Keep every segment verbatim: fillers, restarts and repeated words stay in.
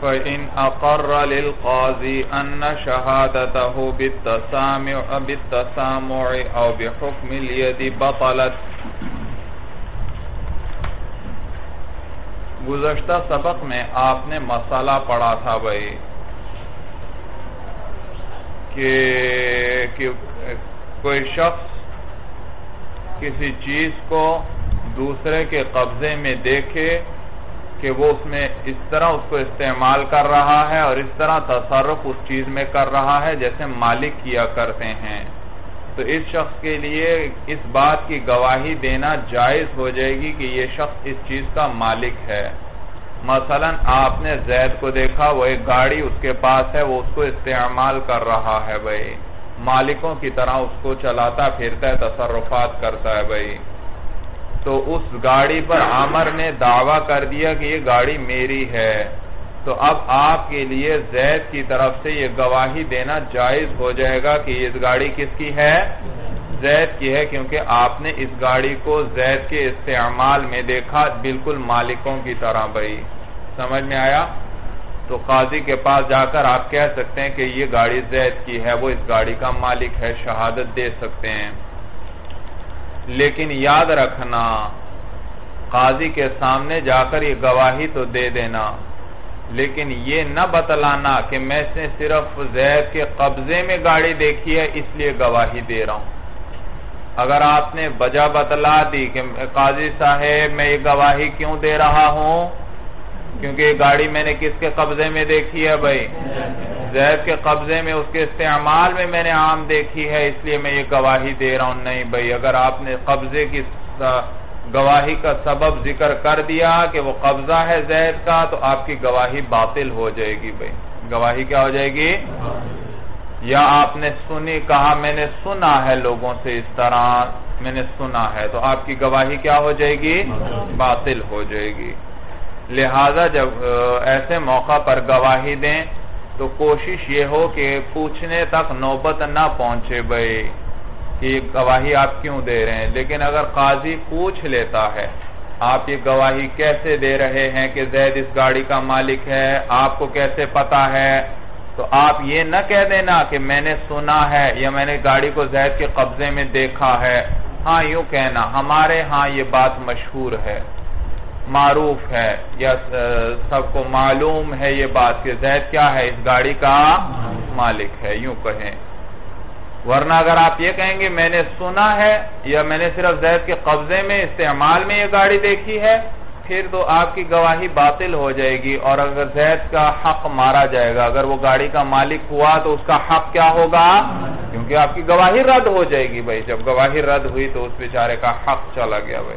فإن أقر للقاضي أن شهادته بالتسامع بالتسامع أو بحكم اليد بطلت. گزشتہ سبق میں آپ نے مسئلہ پڑھا تھا بھائی کہ کوئی شخص کسی چیز کو دوسرے کے قبضے میں دیکھے کہ وہ اس میں اس طرح اس کو استعمال کر رہا ہے اور اس طرح تصرف اس چیز میں کر رہا ہے جیسے مالک کیا کرتے ہیں، تو اس شخص کے لیے اس بات کی گواہی دینا جائز ہو جائے گی کہ یہ شخص اس چیز کا مالک ہے. مثلا آپ نے زید کو دیکھا، وہ ایک گاڑی اس کے پاس ہے، وہ اس کو استعمال کر رہا ہے بھائی، مالکوں کی طرح اس کو چلاتا پھرتا ہے، تصرفات کرتا ہے بھائی. تو اس گاڑی پر عامر نے دعویٰ کر دیا کہ یہ گاڑی میری ہے، تو اب آپ کے لیے زید کی طرف سے یہ گواہی دینا جائز ہو جائے گا کہ یہ گاڑی کس کی ہے؟ زید کی ہے، کیونکہ آپ نے اس گاڑی کو زید کے استعمال میں دیکھا بالکل مالکوں کی طرح بھائی. سمجھ میں آیا؟ تو قاضی کے پاس جا کر آپ کہہ سکتے ہیں کہ یہ گاڑی زید کی ہے، وہ اس گاڑی کا مالک ہے، شہادت دے سکتے ہیں. لیکن یاد رکھنا قاضی کے سامنے جا کر یہ گواہی تو دے دینا، لیکن یہ نہ بتلانا کہ میں نے صرف زید کے قبضے میں گاڑی دیکھی ہے اس لیے گواہی دے رہا ہوں. اگر آپ نے وجہ بتلا دی کہ قاضی صاحب میں یہ گواہی کیوں دے رہا ہوں کیونکہ یہ گاڑی میں نے کس کے قبضے میں دیکھی ہے بھائی؟ زید کے قبضے میں، اس کے استعمال میں میں نے عام دیکھی ہے اس لیے میں یہ گواہی دے رہا ہوں. نہیں بھائی، اگر آپ نے قبضے کی گواہی کا سبب ذکر کر دیا کہ وہ قبضہ ہے زید کا، تو آپ کی گواہی باطل ہو جائے گی بھائی. گواہی کیا ہو جائے گی؟ یا آپ نے سنی کہا میں نے سنا ہے لوگوں سے اس طرح، میں نے سنا ہے، تو آپ کی گواہی کیا ہو جائے گی؟ باطل ہو جائے گی. لہذا جب ایسے موقع پر گواہی دیں تو کوشش یہ ہو کہ پوچھنے تک نوبت نہ پہنچے بھائی کہ یہ گواہی آپ کیوں دے رہے ہیں. لیکن اگر قاضی پوچھ لیتا ہے آپ یہ گواہی کیسے دے رہے ہیں کہ زید اس گاڑی کا مالک ہے، آپ کو کیسے پتا ہے، تو آپ یہ نہ کہہ دینا کہ میں نے سنا ہے یا میں نے گاڑی کو زید کے قبضے میں دیکھا ہے. ہاں یوں کہنا ہمارے ہاں یہ بات مشہور ہے، معروف ہے، یا سب کو معلوم ہے یہ بات کہ زید کیا ہے؟ اس گاڑی کا مالک ہے، یوں کہیں. ورنہ اگر آپ یہ کہیں گے میں نے سنا ہے یا میں نے صرف زید کے قبضے میں استعمال میں یہ گاڑی دیکھی ہے، پھر تو آپ کی گواہی باطل ہو جائے گی. اور اگر زید کا حق مارا جائے گا، اگر وہ گاڑی کا مالک ہوا تو اس کا حق کیا ہوگا؟ کیونکہ آپ کی گواہی رد ہو جائے گی بھائی. جب گواہی رد ہوئی تو اس بیچارے کا حق چلا گیا بھائی.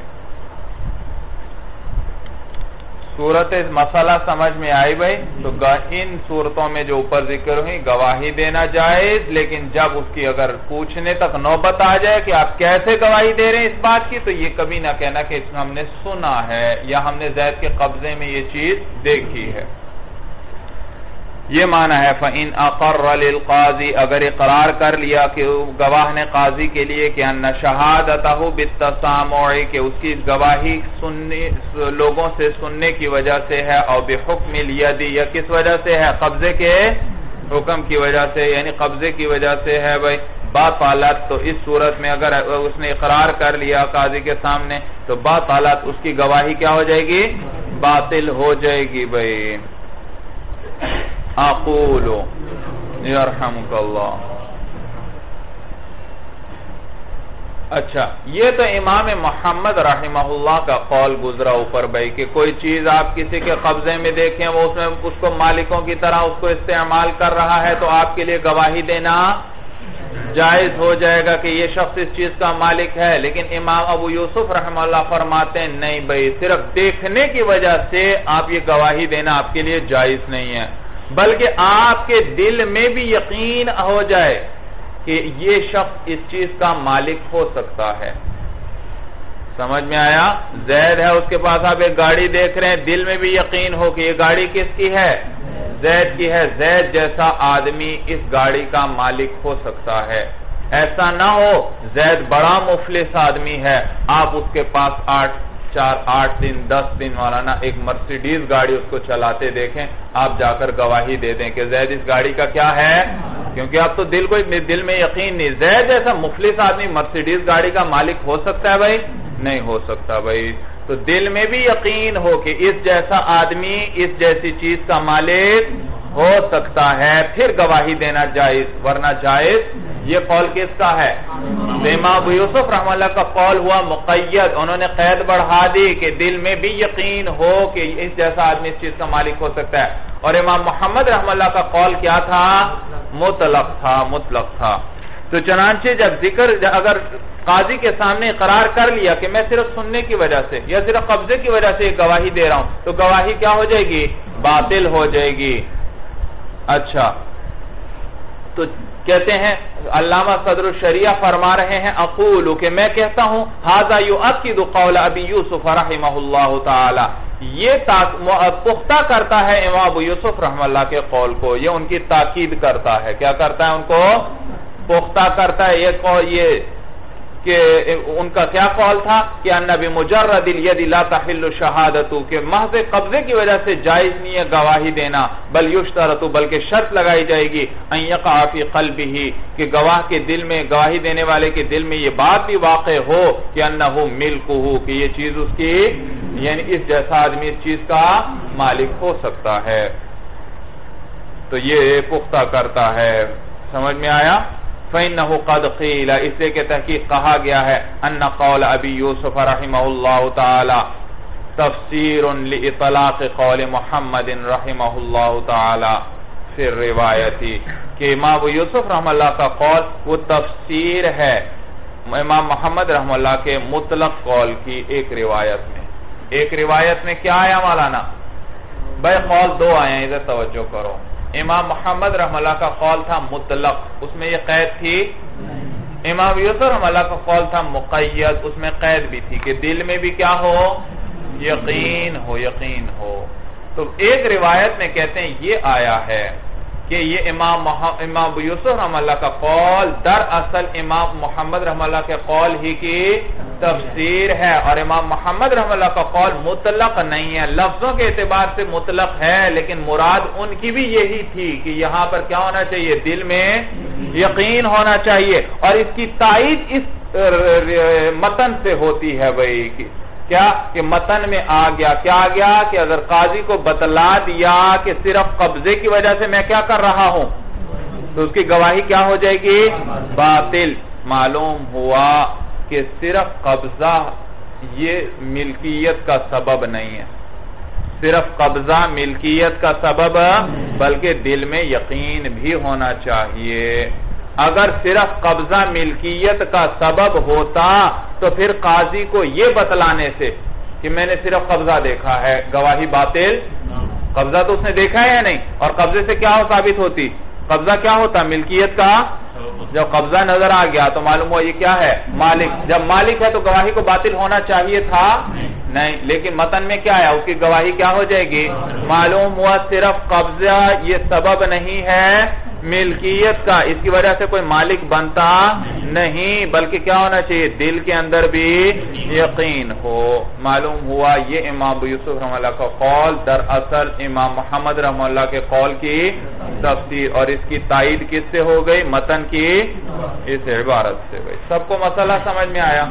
صورت مسئلہ سمجھ میں آئی بھائی؟ تو ان صورتوں میں جو اوپر ذکر ہوئی گواہی دینا جائز، لیکن جب اس کی اگر پوچھنے تک نوبت آ جائے کہ آپ کیسے گواہی دے رہے ہیں اس بات کی، تو یہ کبھی نہ کہنا کہ اس میں ہم نے سنا ہے یا ہم نے زید کے قبضے میں یہ چیز دیکھی ہے. یہ معنی ہے فَإِنْ أَقَرَّ لِلْقَاضِي، اگر اقرار کر لیا کہ گواہ نے قاضی کے لیے کہ أَنَّ شَهَادَتَهُ بِالتَّسَامُعِ، کہ اس کی گواہی سننے لوگوں سے سننے کی وجہ سے ہے، اور بِحُکْمِ الْيَدِ، یا کس وجہ سے ہے؟ قبضے کے حکم کی وجہ سے، یعنی قبضے کی وجہ سے ہے بھائی. باطلت، تو اس صورت میں اگر اس نے اقرار کر لیا قاضی کے سامنے تو باطلت، اس کی گواہی کیا ہو جائے گی؟ باطل ہو جائے گی بھائی. اقول یرحمک اللہ. اچھا، یہ تو امام محمد رحمہ اللہ کا قول گزرا اوپر بھائی کہ کوئی چیز آپ کسی کے قبضے میں دیکھیں، وہ اس میں اس کو مالکوں کی طرح اس کو استعمال کر رہا ہے، تو آپ کے لیے گواہی دینا جائز ہو جائے گا کہ یہ شخص اس چیز کا مالک ہے. لیکن امام ابو یوسف رحمہ اللہ فرماتے ہیں نہیں بھائی، صرف دیکھنے کی وجہ سے آپ یہ گواہی دینا آپ کے لیے جائز نہیں ہے، بلکہ آپ کے دل میں بھی یقین ہو جائے کہ یہ شخص اس چیز کا مالک ہو سکتا ہے. سمجھ میں آیا؟ زید ہے، اس کے پاس آپ ایک گاڑی دیکھ رہے ہیں، دل میں بھی یقین ہو کہ یہ گاڑی کس کی ہے؟ زید کی ہے. زید جیسا آدمی اس گاڑی کا مالک ہو سکتا ہے. ایسا نہ ہو زید بڑا مفلس آدمی ہے، آپ اس کے پاس آٹھ چار آٹھ دن دس دن مولانا ایک مرسیڈیز گاڑی اس کو چلاتے دیکھیں، آپ جا کر گواہی دے دیں کہ زید اس گاڑی کا کیا ہے، کیونکہ اب تو دل کو دل میں یقین نہیں، زید جیسا مفلس آدمی مرسیڈیز گاڑی کا مالک ہو سکتا ہے بھائی؟ نہیں ہو سکتا بھائی. تو دل میں بھی یقین ہو کہ اس جیسا آدمی اس جیسی چیز کا مالک ہو سکتا ہے، پھر گواہی دینا جائز، ورنہ جائز. یہ قول کس کا ہے؟ امام ابو یوسف رحمہ اللہ کا قول ہوا مقید، انہوں نے قید بڑھا دی کہ دل میں بھی یقین ہو کہ اس جیسا آدمی اس چیز کا مالک ہو سکتا ہے. اور امام محمد رحمہ اللہ کا قول کیا تھا؟ مطلق تھا، مطلق تھا. تو چنانچہ جب ذکر اگر قاضی کے سامنے اقرار کر لیا کہ میں صرف سننے کی وجہ سے یا صرف قبضے کی وجہ سے یہ گواہی دے رہا ہوں، تو گواہی کیا ہو جائے گی؟ باطل ہو جائے گی. اچھا، تو کہتے ہیں علامہ صدر الشریعہ فرما رہے ہیں اقول کہ میں کہتا ہوں ھذا یؤکد قول ابی یوسف رحمہ اللہ تعالی، یہ پختہ کرتا ہے امام ابو یوسف رحمہ اللہ کے قول کو، یہ ان کی تاکید کرتا ہے. کیا کرتا ہے؟ ان کو پختہ کرتا ہے. یہ قول یہ کہ ان کا کیا قول تھا کہ ان بمجرد الید لا تحل شہادت، کہ محض قبضے کی وجہ سے جائز نہیں ہے گواہی دینا، بل یشترط، بلکہ شرط لگائی جائے گی ان یقع فی قلبہ، کہ گواہ کے دل میں، گواہی دینے والے کے دل میں یہ بات بھی واقع ہو کہ انہ ملکہ، کہ یہ چیز اس کی، یعنی اس جیسا آدمی اس چیز کا مالک ہو سکتا ہے. تو یہ پختہ کرتا ہے. سمجھ میں آیا؟ فَإِنَّهُ قَدْ قِيلَ، اس لئے کہ تحقیق کہا گیا ہے أَنَّ قَوْلَ أَبِي يُوسُفَ رحمہ اللہ تعالی تفسیر لِإِطْلَاقِ قَوْلِ محمد رحمہ اللہ تعالی فی الروایتی، کہ امام ابو یوسف رحمہ اللہ کا قول وہ تفسیر ہے امام محمد رحمہ اللہ کے مطلق قول کی ایک روایت میں. ایک روایت میں کیا آیا مولانا؟ بھائی قول دو آئے ہیں، ادھر توجہ کرو. امام محمد رحمہ اللہ کا قول تھا مطلق، اس میں یہ قید تھی. امام یوسف رحمہ اللہ کا قول تھا مقید، اس میں قید بھی تھی کہ دل میں بھی کیا ہو؟ یقین ہو، یقین ہو. تو ایک روایت میں کہتے ہیں یہ آیا ہے کہ یہ امام امام ابو یوسف رحمہ اللہ کا قول دراصل امام محمد رحمہ اللہ کے قول ہی کی تفسیر ہے، اور امام محمد رحمہ اللہ کا قول مطلق نہیں ہے. لفظوں کے اعتبار سے مطلق ہے، لیکن مراد ان کی بھی یہی تھی کہ یہاں پر کیا ہونا چاہیے؟ دل میں یقین ہونا چاہیے. اور اس کی تائید اس متن سے ہوتی ہے بھائی، کیا کہ متن میں آ گیا، کیا آ گیا کہ اگر قاضی کو بتلا دیا کہ صرف قبضے کی وجہ سے میں کیا کر رہا ہوں، تو اس کی گواہی کیا ہو جائے گی؟ باطل. معلوم ہوا کہ صرف قبضہ یہ ملکیت کا سبب نہیں ہے، صرف قبضہ ملکیت کا سبب، بلکہ دل میں یقین بھی ہونا چاہیے. اگر صرف قبضہ ملکیت کا سبب ہوتا تو پھر قاضی کو یہ بتلانے سے کہ میں نے صرف قبضہ دیکھا ہے گواہی باطل. قبضہ تو اس نے دیکھا ہے یا نہیں؟ اور قبضے سے کیا ثابت ہوتی؟ قبضہ کیا ہوتا؟ ملکیت کا. جب قبضہ نظر آ گیا تو معلوم ہوا یہ کیا ہے؟ مالک. جب مالک ہے تو گواہی کو باطل ہونا چاہیے تھا نہیں، لیکن متن میں کیا ہے؟ اس کی گواہی کیا ہو جائے گی؟ معلوم ہوا صرف قبضہ یہ سبب نہیں ہے ملکیت کا، اس کی وجہ سے کوئی مالک بنتا نہیں، بلکہ کیا ہونا چاہیے؟ دل کے اندر بھی یقین ہو. معلوم ہوا یہ امام ابو یوسف رحمہ اللہ کا قول دراصل امام محمد رحمہ اللہ کے قول کی تفسیر، اور اس کی تائید کس سے ہو گئی؟ متن کی اس عبارت سے. گئی. سب کو مسئلہ سمجھ میں آیا؟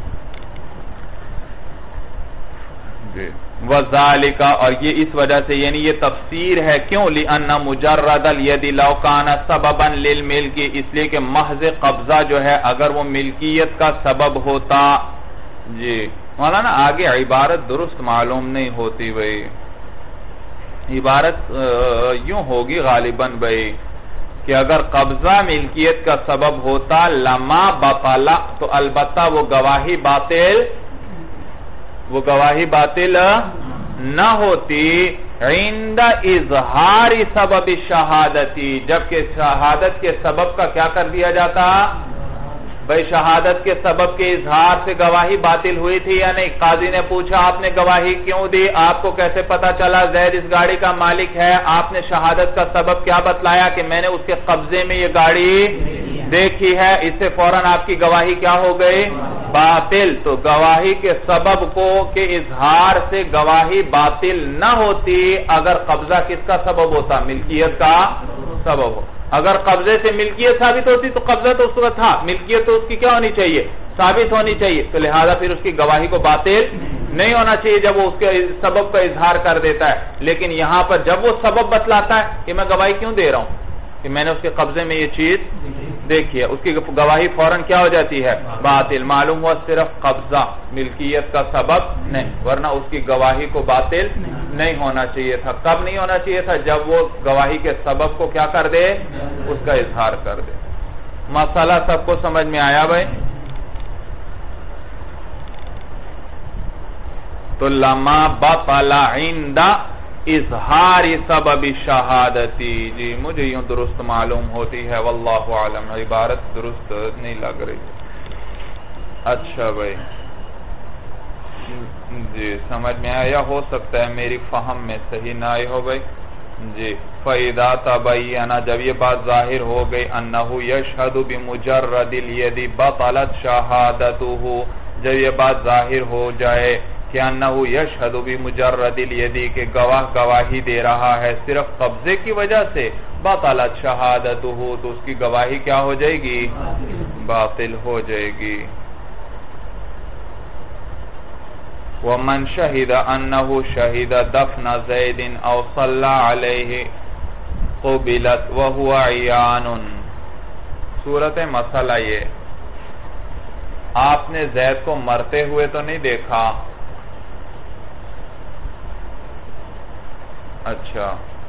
جی. وَذَلِكَ، اور یہ اس وجہ سے، یعنی یہ تفسیر ہے. کیوں؟ لِأَنَّ مُجَرَّدَ الْيَدِ لَوْ كَانَ سَبَبًا لِلْمِلْكِ، اس لیے کہ محض قبضہ جو ہے اگر وہ ملکیت کا سبب ہوتا. جی مولانا آگے عبارت درست معلوم نہیں ہوتی بھئی، عبارت یوں ہوگی غالباً بھئی کہ اگر قبضہ ملکیت کا سبب ہوتا لما بطلا، تو البتہ وہ گواہی باطل وہ گواہی باطل نہ ہوتی عند اظہار سبب شہادتی، جبکہ شہادت کے سبب کا کیا کر دیا جاتا؟ بھئی شہادت کے سبب کے اظہار سے گواہی باطل ہوئی تھی یا نہیں؟ قاضی نے پوچھا آپ نے گواہی کیوں دی؟ آپ کو کیسے پتا چلا زید اس گاڑی کا مالک ہے؟ آپ نے شہادت کا سبب کیا بتلایا کہ میں نے اس کے قبضے میں یہ گاڑی دیکھی ہے. اس سے فوراً آپ کی گواہی کیا ہو گئی؟ باطل، تو گواہی کے سبب کو کے اظہار سے گواہی باطل نہ ہوتی اگر قبضہ کس کا سبب ہوتا؟ ملکیت کا سبب ہو. اگر قبضے سے ملکیت ثابت ہوتی تو قبضہ تو اس وقت تھا، ملکیت تو اس کی کیا ہونی چاہیے؟ ثابت ہونی چاہیے. تو لہذا پھر اس کی گواہی کو باطل نہیں ہونا چاہیے جب وہ اس کے سبب کا اظہار کر دیتا ہے. لیکن یہاں پر جب وہ سبب بتلاتا ہے کہ میں گواہی کیوں دے رہا ہوں کہ میں نے اس کے قبضے میں یہ چیز دیکھی ہے، اس کی گواہی فوراً کیا ہو جاتی ہے؟ باطل. معلوم ہوا صرف قبضہ ملکیت کا سبب نہیں، ورنہ اس کی گواہی کو باطل نہیں ہونا چاہیے تھا. کب نہیں ہونا چاہیے تھا؟ جب وہ گواہی کے سبب کو کیا کر دے؟ اس کا اظہار کر دے. مسئلہ سب کو سمجھ میں آیا بھائی؟ تو لما بطل عند اظہار سبب شہادتی، جی مجھے یوں درست معلوم ہوتی ہے، واللہ عالم. عبارت درست نہیں لگ رہی. اچھا بھائی جی سمجھ میں آیا؟ ہو سکتا ہے میری فہم میں صحیح نہ آئی ہو بھائی. جی فَإِذَا تَبَيَّنَ، جب یہ بات ظاہر ہو گئی، أَنَّهُ يَشْهَدُ بِمُجَرَّدِ الْيَدِ بَطَلَتْ شَهَادَتُهُ، جب یہ بات ظاہر ہو جائے کہ انہو یشہد بمجرد الیدی، کہ گواہ گواہی دے رہا ہے صرف قبضے کی وجہ سے، باطلت شہادتہ، تو اس کی گواہی کیا ہو جائے گی؟ باطل ہو جائے گی. ومن شہد انہو شہد دفن زید او صلی علیہ قبلت وہو عیان. صورت مسئلہ یہ، آپ نے زید کو مرتے ہوئے تو نہیں دیکھا، اچھا،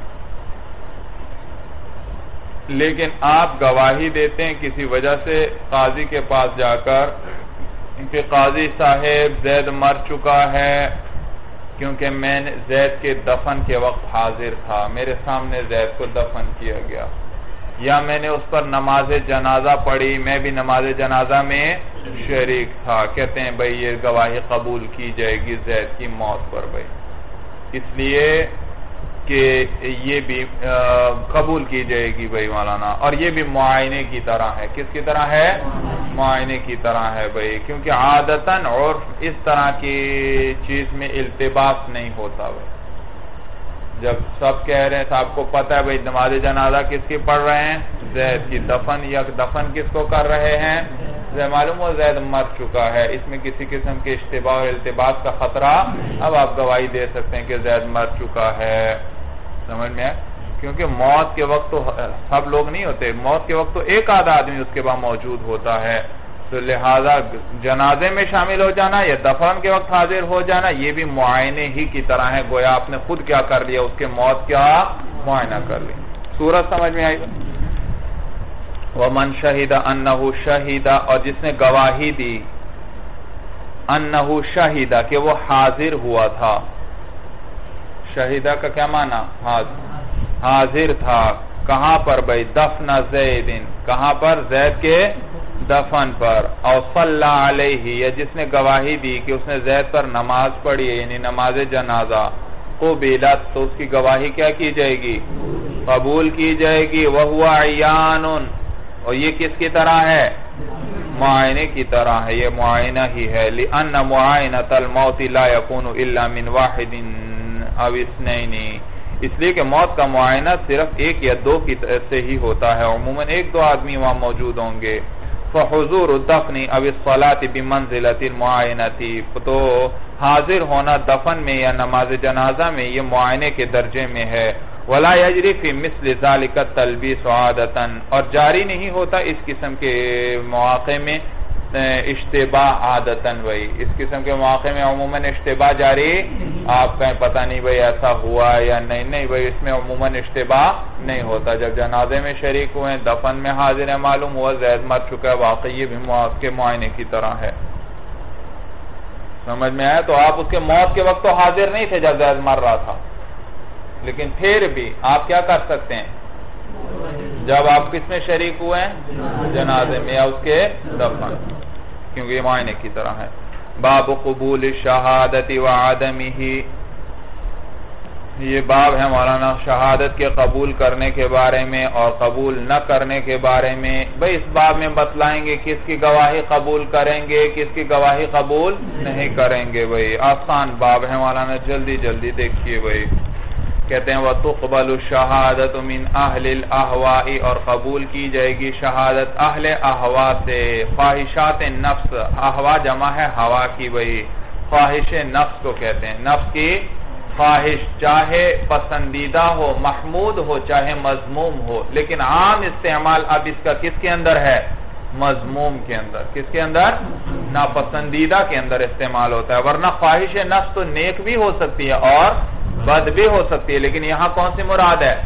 لیکن آپ گواہی دیتے ہیں کسی وجہ سے قاضی کے پاس جا کر کہ قاضی صاحب زید مر چکا ہے کیونکہ میں نے زید کے دفن کے وقت حاضر تھا، میرے سامنے زید کو دفن کیا گیا، یا میں نے اس پر نماز جنازہ پڑھی، میں بھی نماز جنازہ میں شریک تھا. کہتے ہیں بھئی یہ گواہی قبول کی جائے گی زید کی موت پر بھئی، اس لیے کہ یہ بھی قبول کی جائے گی بھئی مولانا. اور یہ بھی معائنے کی طرح ہے. کس کی طرح ہے؟ معائنے کی طرح ہے بھئی، کیونکہ عادتاً اور اس طرح کی چیز میں التباس نہیں ہوتا بھئی. جب سب کہہ رہے ہیں آپ کو پتہ ہے بھئی نماز جنازہ کس کی پڑھ رہے ہیں؟ زید کی. دفن یا دفن کس کو کر رہے ہیں؟ معلوم ہو زید مر چکا ہے، اس میں کسی قسم کے اشتباہ اور التباس کا خطرہ، اب آپ گواہی دے سکتے ہیں کہ زید مر چکا ہے. سمجھ میں؟ کیونکہ موت کے وقت تو سب لوگ نہیں ہوتے، موت کے وقت تو ایک آدھا آدمی اس کے بعد موجود ہوتا ہے. تو لہذا جنازے میں شامل ہو جانا یا دفن کے وقت حاضر ہو جانا یہ بھی معائنے ہی کی طرح ہے، گویا آپ نے خود کیا کر لیا؟ اس کے موت کا معائنہ کر لیا. صورت سمجھ میں آئی؟ وَمَنْ شَهِدَ أَنَّهُ شَهِدَ، اور جس نے گواہی دی أَنَّهُ شَهِدَ کہ وہ حاضر ہوا تھا. شہیدہ کا کیا معنی؟ حاضر تھا. کہاں پر بھئی؟ دفن زید، کہاں پر؟ زید کے دفن پر. او صلی علیہ، یا جس نے گواہی دی کہ اس نے زید پر نماز پڑھی ہے یعنی نماز جنازہ، قبلت، تو اس کی گواہی کیا کی جائے گی؟ قبول کی جائے گی. وہو عیان، اور یہ کس کی طرح ہے؟ معائنے کی طرح ہے، یہ معائنہ ہی ہے. لِأَنَّ مُعَائِنَةَ الْمَوْتِ لَا يَكُونُ إِلَّا مِنْ وَاحِدٍ أَوْ اثْنَيْنِ، اس لیے کہ موت کا معائنہ صرف ایک یا دو کی سے ہی ہوتا ہے، عموماً ایک دو آدمی وہاں موجود ہوں گے. فَحُضُورُ الدَّفْنِ أَوِ الصَّلَاةِ بِمَنْزِلَةِ الْمُعَائِنَةِ، تو حاضر ہونا دفن میں یا نماز جنازہ میں یہ معائنے کے درجے میں ہے. وَلَا يَجْرِي فِي مِثْلِ ذَلِكَ التَّلْبِيسُ عَادَةً، اور جاری نہیں ہوتا اس قسم کے مواقع میں اشتباہ عادتاً. بھئی اس قسم کے مواقع میں عموماً اشتباہ جاری، آپ کہیں پتہ نہیں بھئی ایسا ہوا یا نہیں، نہیں بھئی اس میں عموماً اشتباہ نہیں ہوتا. جب جنازے میں شریک ہوئے، دفن میں حاضر ہیں، معلوم ہوا زید مر چکا ہے، واقعی یہ بھی موت کے معائنے کی طرح ہے. سمجھ میں آیا؟ تو آپ اس کے موت کے وقت تو حاضر نہیں تھے جب زید مر رہا تھا، لیکن پھر بھی آپ کیا کر سکتے ہیں؟ جب آپ کس میں شریک ہوئے ہیں؟ جنازے میں یا اس کے دفن، کیونکہ یہ معائنے کی طرح ہے. باب قبول الشہادت وعدمہ، یہ باب ہے مولانا شہادت کے قبول کرنے کے بارے میں اور قبول نہ کرنے کے بارے میں. بھئی اس باب میں بتلائیں گے کس کی گواہی قبول کریں گے کس کی گواہی قبول نہیں کریں گے. بھئی آسان باب ہے مولانا, جلدی جلدی دیکھیے. بھئی کہتے ہیں وَتُقْبَلُ الشَّهَادَةُ مِنْ أَهْلِ الْأَهْوَاءِ, اور قبول کی جائے گی شہادت اہل احوا سے. خواہشات نفس, احوا جمع ہے ہوا کی. بھئی خواہش نفس کو کہتے ہیں, نفس کی خواہش, چاہے پسندیدہ ہو محمود ہو چاہے مذموم ہو, لیکن عام استعمال اب اس کا کس کے اندر ہے؟ مذموم کے اندر. کس کے اندر؟ ناپسندیدہ کے اندر استعمال ہوتا ہے. ورنہ خواہش نفس تو نیک بھی ہو سکتی ہے اور بد بھی ہو سکتی ہے, لیکن یہاں کون سی مراد ہے؟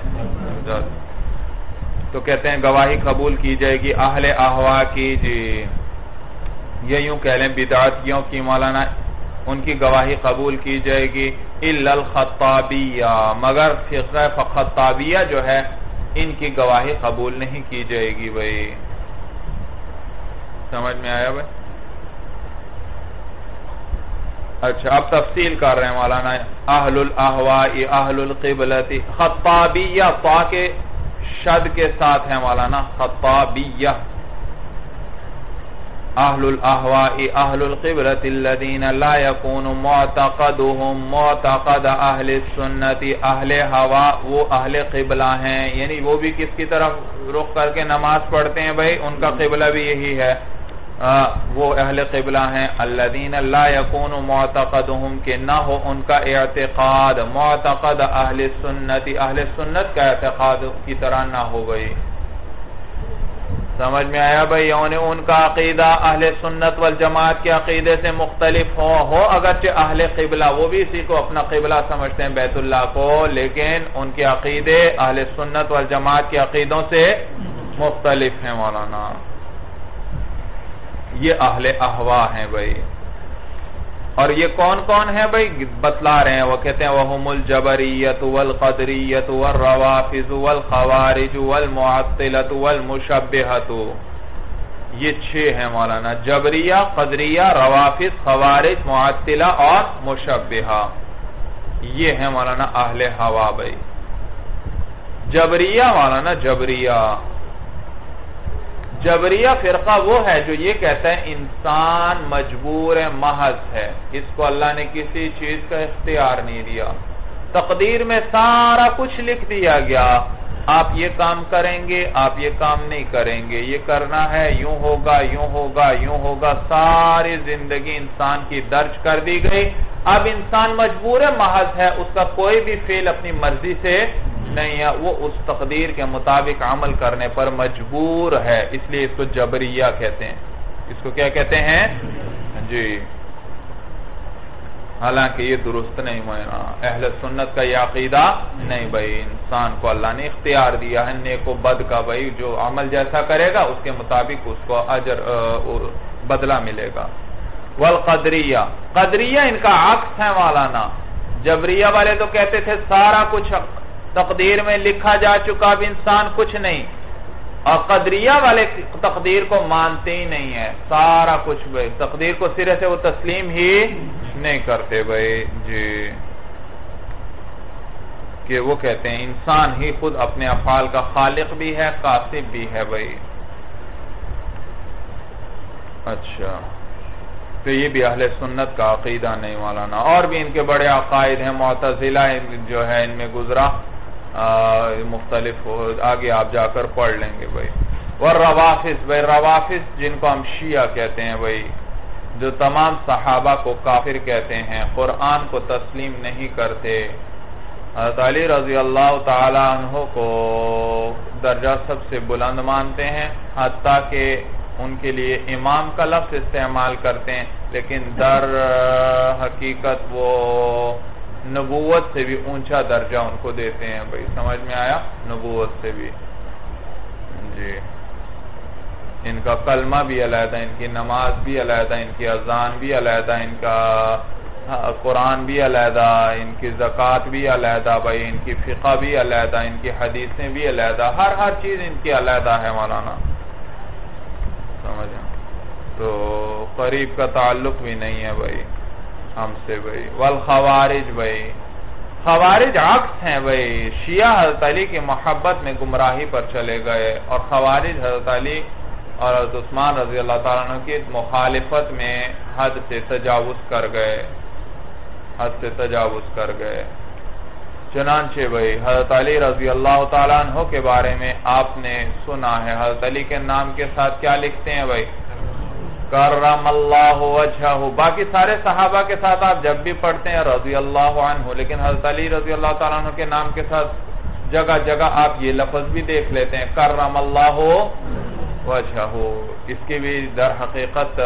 تو کہتے ہیں گواہی قبول کی جائے گی اہل احوا کی. جی یہ یوں کہہ لیں بدعتیوں کی مولانا, ان کی گواہی قبول کی جائے گی. الا الخطابیہ, مگر فقہ خطابیہ جو ہے ان کی گواہی قبول نہیں کی جائے گی. بھئی سمجھ میں آیا بھئی؟ اچھا اب تفصیل کر رہے ہیں مولانا. اہل الاحواء اہل القبلۃ, خطابیہ طا کے شد کے ساتھ ہے مولانا, خطابیہ. اہل الاحواء اہل القبلۃ الذین لا یکون معتقدهم معتقد اہل السنت, اہل ہوا وہ اہل قبلہ ہیں, یعنی وہ بھی کس کی طرف رخ کر کے نماز پڑھتے ہیں؟ بھئی ان کا قبلہ بھی یہی ہے, وہ اہل قبلہ ہیں. الذین لا یکون معتقدهم, کہ نہ ہو ان کا اعتقاد معتقد اہل سنت, اہل سنت کا اعتقاد کی طرح نہ ہو. گئی سمجھ میں آیا بھئی؟ یعنی ان کا عقیدہ اہل سنت والجماعت کے عقیدے سے مختلف ہو ہو اگرچہ اہل قبلہ, وہ بھی اسی کو اپنا قبلہ سمجھتے ہیں بیت اللہ کو, لیکن ان کے عقیدے اہل سنت والجماعت کے عقیدوں سے مختلف ہیں مولانا. یہ اہل احوا ہیں بھئی. اور یہ کون کون ہے بھئی بتلا رہے ہیں, وہ کہتے ہیں وَهُمُ الْجَبَرِيَّةُ وَالْقَدْرِيَّةُ وَالرَّوَافِضُ وَالْخَوَارِجُ وَالْمُعَطِّلَةُ وَالْمُشَبِّهَةُ. یہ چھ ہیں مولانا, جبریہ, قدریہ, روافض, خوارج, معطلہ اور مشبہہ. یہ ہیں مولانا اہل ہوا بھئی. جبریہ مولانا, جبریہ جبریہ فرقہ وہ ہے جو یہ کہتا ہے انسان مجبور محض ہے, اس کو اللہ نے کسی چیز کا اختیار نہیں دیا, تقدیر میں سارا کچھ لکھ دیا گیا, آپ یہ کام کریں گے آپ یہ کام نہیں کریں گے, یہ کرنا ہے یوں ہوگا یوں ہوگا یوں ہوگا, ساری زندگی انسان کی درج کر دی گئی. اب انسان مجبور محض ہے, اس کا کوئی بھی فعل اپنی مرضی سے نہیں ہے, وہ اس تقدیر کے مطابق عمل کرنے پر مجبور ہے, اس لیے اس کو جبریہ کہتے ہیں. اس کو کیا کہتے ہیں؟ جی حالانکہ یہ درست نہیں مانا, اہل سنت کا یہ عقیدہ نہیں بھئی. انسان کو اللہ نے اختیار دیا ہے نیک و بد کا, بھئی جو عمل جیسا کرے گا اس کے مطابق اس کو اجر بدلہ ملے گا. والقدریہ, قدریہ ان کا عکس ہے مولانا. جبریہ والے تو کہتے تھے سارا کچھ تقدیر میں لکھا جا چکا, اب انسان کچھ نہیں, اور قدریہ والے تقدیر کو مانتے ہی نہیں ہے, سارا کچھ بھئی تقدیر کو سرے سے وہ تسلیم ہی نہیں کرتے بھئی. جی کہ وہ کہتے ہیں انسان ہی خود اپنے افعال کا خالق بھی ہے کاسب بھی ہے بھئی. اچھا تو یہ بھی اہل سنت کا عقیدہ نہیں مولانا. اور بھی ان کے بڑے عقائد ہیں, معتزلہ جو ہے ان میں گزرا مختلف, آگے آپ جا کر پڑھ لیں گے بھئی. والروافض, بھئی روافض جن کو ہم شیعہ کہتے ہیں بھئی, جو تمام صحابہ کو کافر کہتے ہیں, قرآن کو تسلیم نہیں کرتے, حضرت علی رضی اللہ تعالی عنہ کو درجہ سب سے بلند مانتے ہیں, حتیٰ کہ ان کے لیے امام کا لفظ استعمال کرتے ہیں, لیکن در حقیقت وہ نبوت سے بھی اونچا درجہ ان کو دیتے ہیں بھئی. سمجھ میں آیا؟ نبوت سے بھی. جی ان کا کلمہ بھی علیحدہ, ان کی نماز بھی علیحدہ, ان کی اذان بھی علیحدہ, ان کا قرآن بھی علیحدہ, ان کی زکوٰۃ بھی علیحدہ بھئی, ان کی فقہ بھی علیحدہ, ان کی حدیثیں بھی علیحدہ, ہر ہر چیز ان کی علیحدہ ہے مولانا. سمجھیں تو قریب کا تعلق بھی نہیں ہے بھئی ہم سے بھئی. والخوارج بھئی, خوارج عکس ہیں بھئی، شیعہ حضرت علی کی محبت میں گمراہی پر چلے گئے اور خوارج حضرت علی اور حضرت عثمان رضی اللہ تعالیٰ عنہ کی مخالفت میں حد سے تجاوز کر گئے حد سے تجاوز کر گئے چنانچہ بھئی حضرت علی رضی اللہ تعالیٰ عنہ کے بارے میں آپ نے سنا ہے، حضرت علی کے نام کے ساتھ کیا لکھتے ہیں بھئی؟ کرم اللہ وجہہ۔ باقی سارے صحابہ کے ساتھ آپ جب بھی پڑھتے ہیں رضی اللہ عنہ، لیکن حضرت علی رضی اللہ تعالیٰ عنہ کے نام کے ساتھ جگہ جگہ آپ یہ لفظ بھی دیکھ لیتے ہیں، کرم اللہ وجہہ۔ اس کی بھی در حقیقت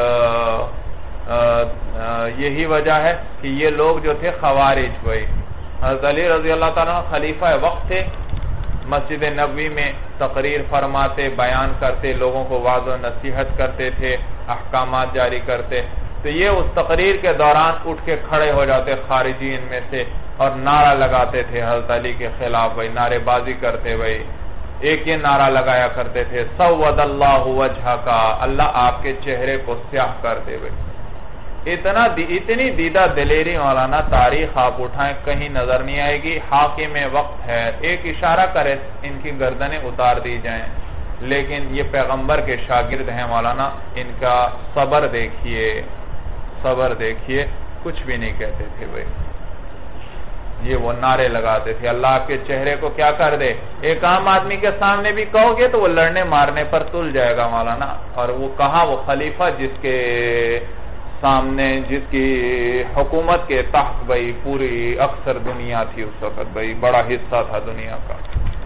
یہی وجہ ہے کہ یہ لوگ جو تھے خوارج بھئی، حضرت علی رضی اللہ تعالیٰ عنہ خلیفہ وقت تھے، مسجد نبوی میں تقریر فرماتے، بیان کرتے، لوگوں کو وعظ و نصیحت کرتے تھے، احکامات جاری کرتے، تو یہ اس تقریر کے دوران اٹھ کے کھڑے ہو جاتے خارجین میں سے اور نعرہ لگاتے تھے حضرت علی کے خلاف بھئی، نعرے بازی کرتے بھئی۔ ایک یہ نعرہ لگایا کرتے تھے، سود اللہ وجہ کا، اللہ آپ کے چہرے کو سیاہ کر دے بھئی۔ اتنا دی اتنی دیدہ دلیری مولانا تاریخ آپ اٹھائیں کہیں نظر نہیں آئے گی۔ حاکم وقت ہے، ایک اشارہ کرے ان کی گردنیں اتار دی جائیں، لیکن یہ پیغمبر کے شاگرد ہیں مولانا، ان کا صبر دیکھیے صبر دیکھیے کچھ بھی نہیں کہتے تھے بھئی، یہ وہ نعرے لگاتے تھے اللہ آپ کے چہرے کو کیا کر دے۔ ایک عام آدمی کے سامنے بھی کہو گے تو وہ لڑنے مارنے پر تل جائے گا مولانا، اور وہ کہاں وہ خلیفہ جس کے سامنے جس کی حکومت کے تحت بھئی پوری اکثر دنیا تھی اس وقت بھئی، بڑا حصہ تھا دنیا کا،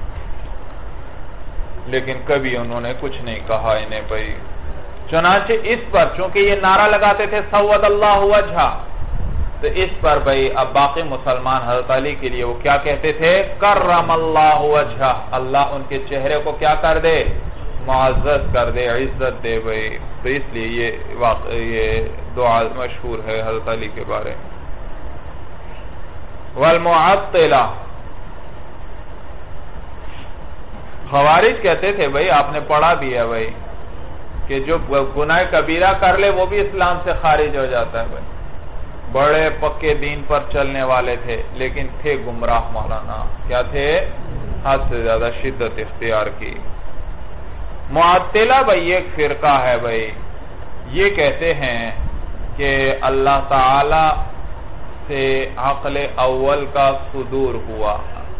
لیکن کبھی انہوں نے کچھ نہیں کہا انہیں بھئی۔ چنانچہ اس پر چونکہ یہ نعرہ لگاتے تھے سود اللہ وجہ، تو اس پر بھئی اب باقی مسلمان حضرت علی کے لیے وہ کیا کہتے تھے؟ کرم اللہ وجہ، اللہ ان کے چہرے کو کیا کر دے؟ معزز کر دے، عزت دے بھئی۔ تو اس لیے یہ واقع یہ دعا مشہور ہے حضرت علی کے بارے میں۔ والمعطلہ، خوارج کہتے تھے بھئی، آپ نے پڑھا بھی ہے بھئی، کہ جو گناہ کبیرہ کر لے وہ بھی اسلام سے خارج ہو جاتا ہے بھئی۔ بڑے پکے دین پر چلنے والے تھے لیکن تھے گمراہ مولانا، کیا تھے؟ حد سے زیادہ شدت اختیار کی۔ معطلہ بھئی ایک فرقہ ہے بھئی، یہ کہتے ہیں کہ اللہ تعالی سے عقل اول کا صدور ہوا۔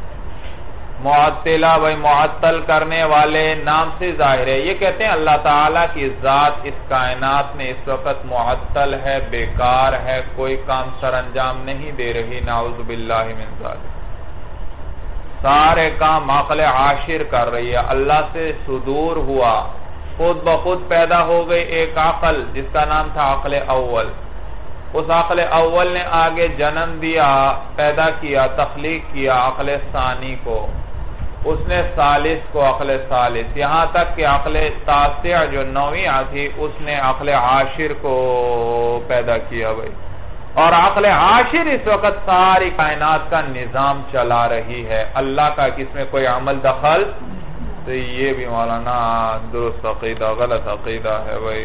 معطلہ بھئی معطل کرنے والے نام سے ظاہر ہے، یہ کہتے ہیں اللہ تعالیٰ کی ذات اس کائنات میں اس وقت معطل ہے، بیکار ہے، کوئی کام سر انجام نہیں دے رہی، نعوذ باللہ من ذالک، سارے کام عقل عاشر کر رہی ہے، اللہ سے صدور ہوا، خود بخود پیدا ہو گئی ایک عقل جس کا نام تھا عقل اول، اس عقل اول نے آگے جنم دیا، پیدا کیا، تخلیق کیا عقل ثانی کو، اس نے ثالث کو عقل ثالث، یہاں تک کہ عقل تاسع جو نویں تھی اس نے عقل عاشر کو پیدا کیا بھئی، اور عقل عاشر اس وقت ساری کائنات کا نظام چلا رہی ہے، اللہ کا کس میں کوئی عمل دخل، تو یہ بھی مولانا درست عقیدہ غلط عقیدہ ہے بھئی۔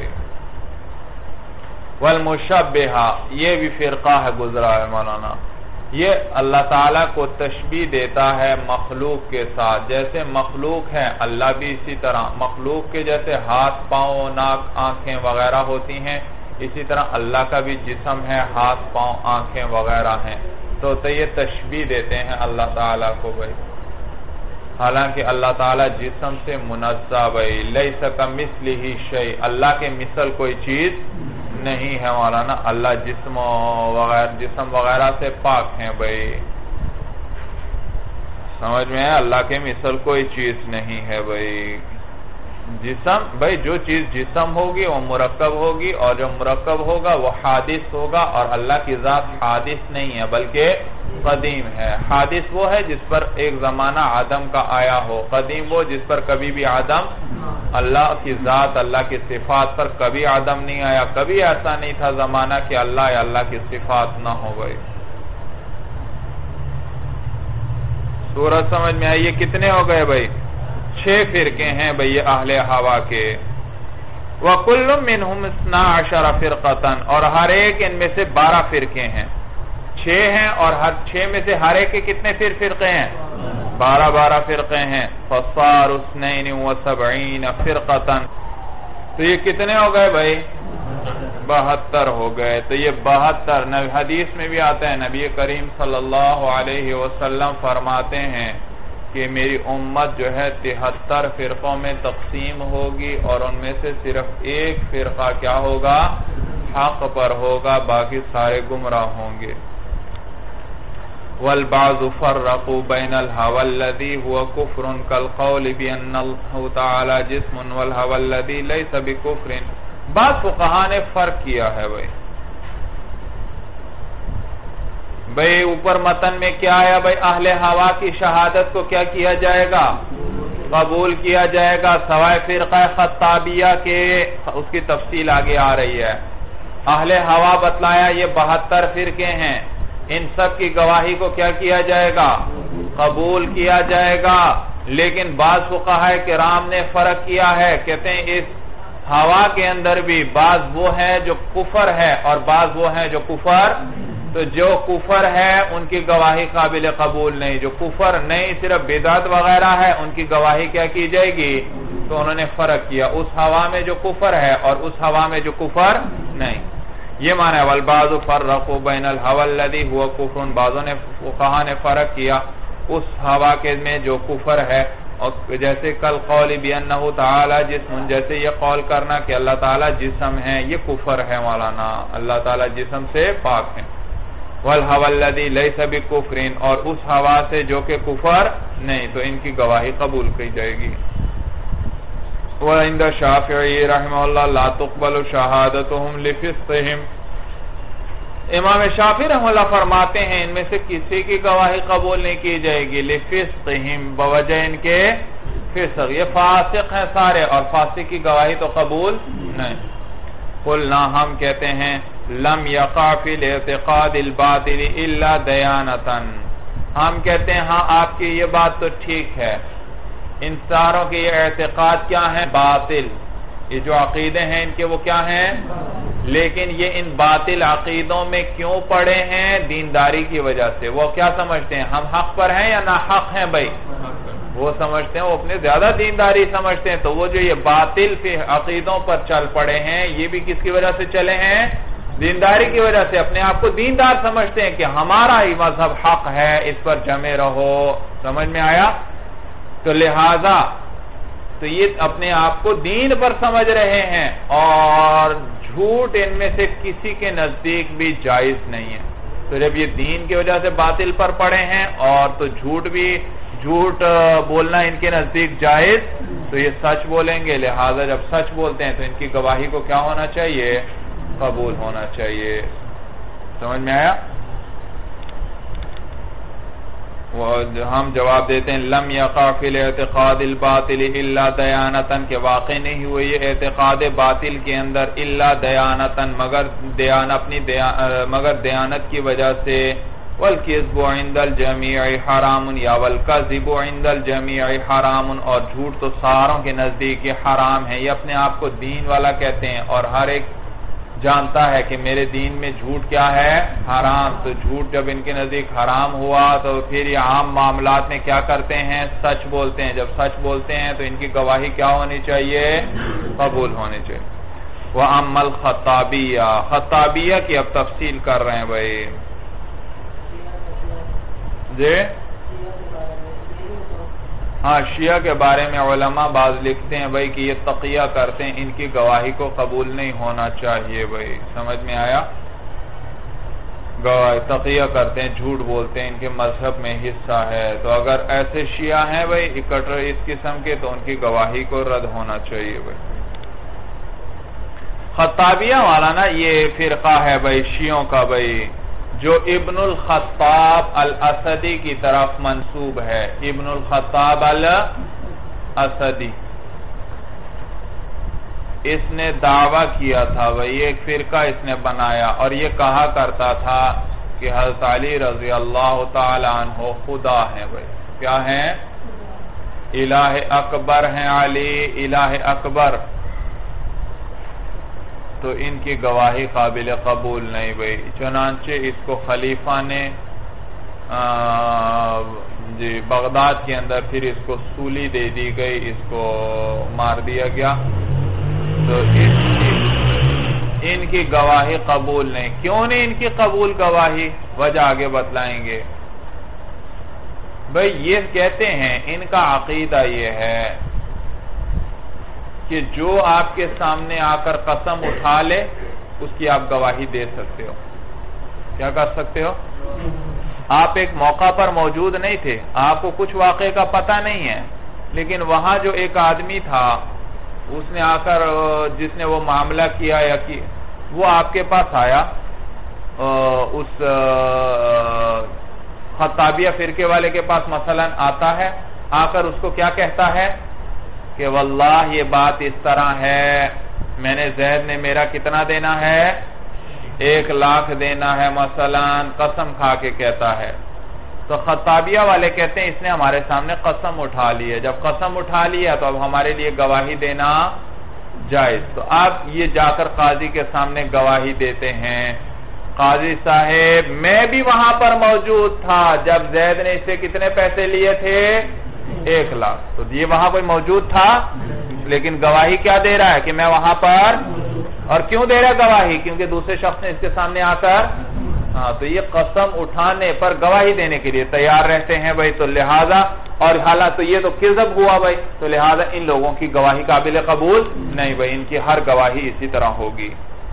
والمشبہہ، یہ بھی فرقہ ہے گزرا ہے مولانا، یہ اللہ تعالیٰ کو تشبیہ دیتا ہے مخلوق کے ساتھ، جیسے مخلوق ہے اللہ بھی اسی طرح، مخلوق کے جیسے ہاتھ پاؤں ناک آنکھیں وغیرہ ہوتی ہیں، اسی طرح اللہ کا بھی جسم ہے، ہاتھ پاؤں آنکھیں وغیرہ ہیں، تو یہ تشبیہ دیتے ہیں اللہ تعالیٰ کو بھئی، حالانکہ اللہ تعالیٰ جسم سے منزہ بھئی، لیس کمثلہ شیء، اللہ کے مثل کوئی چیز نہیں ہے مولانا، اللہ جسم وغیرہ جسم وغیرہ سے پاک ہیں بھئی، سمجھ میں ہے، اللہ کے مثل کوئی چیز نہیں ہے بھئی۔ جسم بھئی جو چیز جسم ہوگی وہ مرکب ہوگی، اور جو مرکب ہوگا وہ حادث ہوگا، اور اللہ کی ذات حادث نہیں ہے بلکہ قدیم ہے۔ حادث وہ ہے جس پر ایک زمانہ عدم کا آیا ہو، قدیم وہ جس پر کبھی بھی عدم، اللہ کی ذات اللہ کی صفات پر کبھی عدم نہیں آیا، کبھی ایسا نہیں تھا زمانہ کہ اللہ یا اللہ کی صفات نہ ہو گئی۔ سورج سمجھ میں آئیے کتنے ہو گئے بھئی؟ چھ فرقے ہیں بھئی اہل ہوا کے۔ وَكُلُّ مِنْهُمْ اثْنَا عَشَرَ فِرْقَةً، اور ہر ایک ان میں سے بارہ فرقے ہیں، چھ ہیں اور ہر چھ میں سے ہر ایک کے کتنے پھر فرقے ہیں؟ بارہ بارہ فرقے ہیں. فصار اثنین و سبعین فرقتن. تو یہ کتنے ہو گئے بھائی؟ بہتر ہو گئے. تو یہ بہتر حدیث میں بھی آتا ہے، نبی کریم صلی اللہ علیہ وسلم فرماتے ہیں کہ میری امت جو ہے تہتر فرقوں میں تقسیم ہوگی اور ان میں سے صرف ایک فرقہ کیا ہوگا؟ حق پر ہوگا، باقی سارے گمراہ ہوں گے. والبعض فرقوا بين الهوى الذي هو كفر كالقول بأن الله تعالى جسم والهوى الذي ليس بكفر. بعض فقہاء نے فرق کیا ہے بھائی. بھائی اوپر متن میں کیا آیا بھائی؟ اہل ہوا کی شہادت کو کیا کیا جائے گا؟ قبول کیا جائے گا، سوائے فرقہ خطابیہ کے. اس کی تفصیل آگے آ رہی ہے. اہل ہوا بتلایا یہ بہتر فرقے ہیں، ان سب کی گواہی کو کیا کیا جائے گا؟ قبول کیا جائے گا. لیکن بعض فقہاء کرام نے فرق کیا ہے، کہتے ہیں اس ہوا کے اندر بھی بعض وہ ہیں جو کفر ہے اور بعض وہ ہیں جو کفر. تو جو کفر ہے ان کی گواہی قابل قبول نہیں، جو کفر نہیں صرف بدعت وغیرہ ہے ان کی گواہی کیا کی جائے گی؟ تو انہوں نے فرق کیا، اس ہوا میں جو کفر ہے اور اس ہوا میں جو کفر نہیں. یہ معنی ہے والبعض فرقوا بین الهوى الذي هو كفر. بعضوں نے فقہاء نے فرق کیا اس ہوا کے میں جو کفر ہے، اور جیسے کل قول بأنه تعالی جسم، جیسے یہ قول کرنا کہ اللہ تعالی جسم ہے، یہ کفر ہے مولانا. اللہ تعالی جسم سے پاک ہے. والهوى الذي ليس بكفر، اور اس ہوا سے جو کہ کفر نہیں، تو ان کی گواہی قبول کی جائے گی. وعند الشافعی رحمہ اللہ لا تقبل شہادتهم لفسقهم. امام شافعی رحمہ اللہ فرماتے ہیں ان میں سے کسی کی گواہی قبول نہیں کی جائے گی لفسقهم، بوجہ ان کے فسق. یہ فاسق ہیں سارے اور فاسق کی گواہی تو قبول نہیں. قلنا، ہم کہتے ہیں لم یقع فی الاعتقاد الباطل الا دیانتا. ہم کہتے ہیں ہاں آپ کی یہ بات تو ٹھیک ہے، ان ساروں کے یہ اعتقاد کیا ہیں؟ باطل. یہ جو عقیدے ہیں ان کے وہ کیا ہیں؟ لیکن یہ ان باطل عقیدوں میں کیوں پڑے ہیں؟ دینداری کی وجہ سے. وہ کیا سمجھتے ہیں؟ ہم حق پر ہیں یا ناحق ہیں بھائی؟ وہ سمجھتے ہیں، وہ اپنے زیادہ دینداری سمجھتے ہیں. تو وہ جو یہ باطل فی عقیدوں پر چل پڑے ہیں یہ بھی کس کی وجہ سے چلے ہیں؟ دینداری کی وجہ سے. اپنے آپ کو دیندار سمجھتے ہیں کہ ہمارا ہی مذہب حق ہے، اس پر جمے رہو. سمجھ میں آیا؟ تو لہذا تو یہ اپنے آپ کو دین پر سمجھ رہے ہیں اور جھوٹ ان میں سے کسی کے نزدیک بھی جائز نہیں ہے. تو جب یہ دین کی وجہ سے باطل پر پڑے ہیں اور تو جھوٹ بھی جھوٹ بولنا ان کے نزدیک جائز، تو یہ سچ بولیں گے. لہذا جب سچ بولتے ہیں تو ان کی گواہی کو کیا ہونا چاہیے؟ قبول ہونا چاہیے. سمجھ میں آیا؟ ہم جواب دیتے ہیں لم یقع فی الاعتقاد الباطل الا دیانتا، کہ واقع نہیں ہوئی یہ اعتقاد باطل کے اندر الا دیانتا، مگر دیان اپنی دیان مگر دیانت کی وجہ سے. والکذب عند الجمیع حرام، یا والکذب عند الجمیع حرام، اور جھوٹ تو ساروں کے نزدیک یہ حرام ہے. یہ اپنے آپ کو دین والا کہتے ہیں اور ہر ایک جانتا ہے کہ میرے دین میں جھوٹ کیا ہے؟ حرام. تو جھوٹ جب ان کے نزدیک حرام ہوا تو پھر یہ عام معاملات میں کیا کرتے ہیں؟ سچ بولتے ہیں. جب سچ بولتے ہیں تو ان کی گواہی کیا ہونی چاہیے؟ قبول ہونی چاہیے. وَأَمَّا الْخَطَّابِيَّةُ، خطابیہ کی اب تفصیل کر رہے ہیں بھائی. جی ہاں، شیعہ کے بارے میں علماء بعض لکھتے ہیں بھائی کہ یہ تقیہ کرتے ہیں، ان کی گواہی کو قبول نہیں ہونا چاہیے بھائی. سمجھ میں آیا؟ گواہی تقیہ کرتے ہیں، جھوٹ بولتے ہیں، ان کے مذہب میں حصہ ہے. تو اگر ایسے شیعہ ہیں بھائی اکٹر اس قسم کے، تو ان کی گواہی کو رد ہونا چاہیے بھائی. خطابیہ والا نا یہ فرقہ ہے بھائی شیعوں کا بھائی، جو ابن الخطاب الاسدی کی طرف منسوب ہے. ابن الخطاب الاسدی اس نے دعویٰ کیا تھا بھائی، ایک فرقہ اس نے بنایا اور یہ کہا کرتا تھا کہ حضرت علی رضی اللہ تعالی عنہ خدا ہیں بھائی. کیا ہیں؟ الہ اکبر ہیں علی، الہ اکبر. تو ان کی گواہی قابل قبول نہیں بھئی. چنانچہ اس کو خلیفہ نے جی بغداد کے اندر پھر اس کو سولی دے دی گئی، اس کو مار دیا گیا. تو اس کی ان کی گواہی قبول نہیں. کیوں نہیں ان کی قبول گواہی؟ وجہ آگے بتلائیں گے. بھئی یہ کہتے ہیں ان کا عقیدہ یہ ہے کہ جو آپ کے سامنے آ کر قسم اٹھا لے اس کی آپ گواہی دے سکتے ہو. کیا کر سکتے ہو؟ آپ ایک موقع پر موجود نہیں تھے، آپ کو کچھ واقعے کا پتہ نہیں ہے، لیکن وہاں جو ایک آدمی تھا اس نے آ کر جس نے وہ معاملہ کیا یا کی وہ آپ کے پاس آیا، اس خطابیہ فرقے والے کے پاس مثلا آتا ہے، آ کر اس کو کیا کہتا ہے کہ واللہ یہ بات اس طرح ہے، میں نے زید نے میرا کتنا دینا ہے؟ ایک لاکھ دینا ہے مثلا، قسم کھا کے کہتا ہے. تو خطابیہ والے کہتے ہیں اس نے ہمارے سامنے قسم اٹھا لی ہے، جب قسم اٹھا لی ہے تو اب ہمارے لیے گواہی دینا جائز. تو آپ یہ جا کر قاضی کے سامنے گواہی دیتے ہیں، قاضی صاحب میں بھی وہاں پر موجود تھا جب زید نے اس سے کتنے پیسے لیے تھے؟ ایک لاکھ. تو یہ وہاں کوئی موجود تھا، لیکن گواہی کیا دے رہا ہے کہ میں وہاں پر. اور کیوں دے رہا ہے گواہی؟ کیونکہ دوسرے شخص نے اس کے سامنے آ کر ہاں تو یہ قسم اٹھانے پر گواہی دینے کے لیے تیار رہتے ہیں بھائی. تو لہذا اور حالات تو یہ تو کذب ہوا بھائی، تو لہذا ان لوگوں کی گواہی قابل قبول نہیں بھائی، ان کی ہر گواہی اسی طرح ہوگی.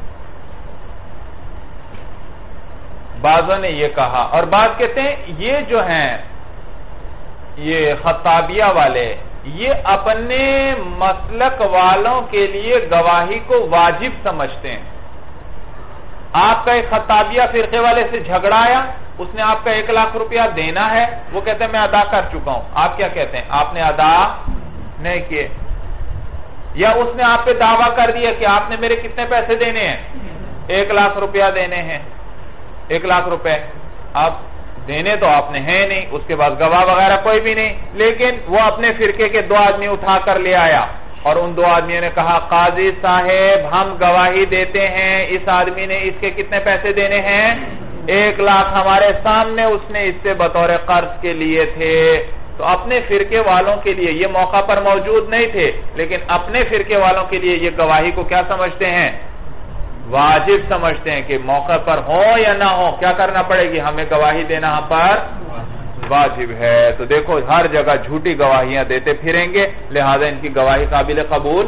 بعضوں نے یہ کہا، اور بعض کہتے ہیں یہ جو ہیں یہ خطابیہ والے یہ اپنے مسلک والوں کے لیے گواہی کو واجب سمجھتے ہیں. آپ کا ایک خطابیہ فرقے والے سے جھگڑا آیا، اس نے آپ کا ایک لاکھ روپیہ دینا ہے، وہ کہتے ہیں میں ادا کر چکا ہوں. آپ کیا کہتے ہیں؟ آپ نے ادا نہیں کیے. یا اس نے آپ پہ دعویٰ کر دیا کہ آپ نے میرے کتنے پیسے دینے ہیں؟ ایک لاکھ روپیہ دینے ہیں. ایک لاکھ روپے اب دینے تو آپ نے ہیں نہیں، اس کے بعد گواہ وغیرہ کوئی بھی نہیں، لیکن وہ اپنے فرقے کے دو آدمی اٹھا کر لے آیا اور ان دو آدمیوں نے کہا قاضی صاحب ہم گواہی دیتے ہیں اس آدمی نے اس کے کتنے پیسے دینے ہیں؟ ایک لاکھ ہمارے سامنے اس نے اس سے بطور قرض کے لیے تھے. تو اپنے فرقے والوں کے لیے یہ موقع پر موجود نہیں تھے، لیکن اپنے فرقے والوں کے لیے یہ گواہی کو کیا سمجھتے ہیں؟ واجب سمجھتے ہیں کہ موقع پر ہو یا نہ ہو کیا کرنا پڑے گی؟ ہمیں گواہی دینا ہم پر واجب ہے. تو دیکھو ہر جگہ جھوٹی گواہیاں دیتے پھریں گے، لہذا ان کی گواہی قابل قبول.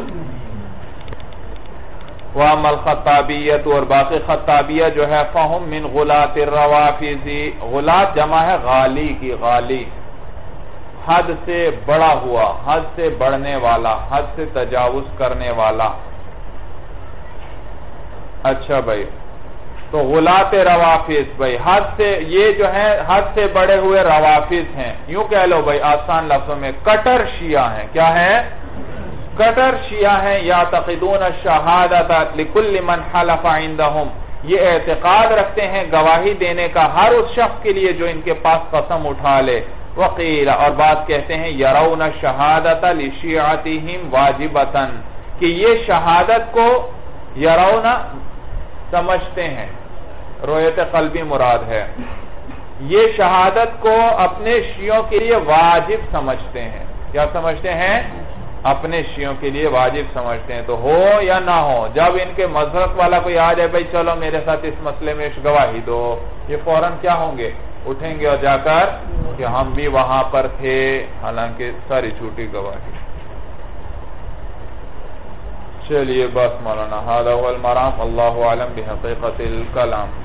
وَأَمَّا الْخَطَّابِيَّةُ اور باقی خطابیہ جو ہے فَهُمْ مِنْ غُلَاةِ الرَّوَافِضِ، غلات جمع ہے غالی کی، غالی حد سے بڑا ہوا، حد سے بڑھنے والا، حد سے تجاوز کرنے والا. اچھا بھائی، تو غلات روافض بھائی حد سے یہ جو ہے حد سے بڑے ہوئے روافض ہیں. یوں کہہ لو بھائی آسان لفظوں میں کٹر شیعہ ہیں. کیا ہیں؟ کٹر شیعہ ہیں. یعتقدون الشہادۃ لکل من حلف عندہم، یہ اعتقاد رکھتے ہیں گواہی دینے کا ہر اس شخص کے لیے جو ان کے پاس قسم اٹھا لے. وقیل اور بات کہتے ہیں یرون الشہادۃ لشیعتہم واجبۃ، کہ یہ شہادت کو یرون سمجھتے ہیں، رویت قلبی مراد ہے، یہ شہادت کو اپنے شیعوں کے لیے واجب سمجھتے ہیں. کیا سمجھتے ہیں؟ اپنے شیعوں کے لیے واجب سمجھتے ہیں. تو ہو یا نہ ہو، جب ان کے مذہب والا کوئی آ جائے بھائی چلو میرے ساتھ اس مسئلے میں گواہی دو، یہ فوراً کیا ہوں گے؟ اٹھیں گے اور جا کر کہ ہم بھی وہاں پر تھے، حالانکہ ساری جھوٹی گواہی. چلیے بس مولانا، هذا هو المرام، اللہ عالم بحقیقت الکلام.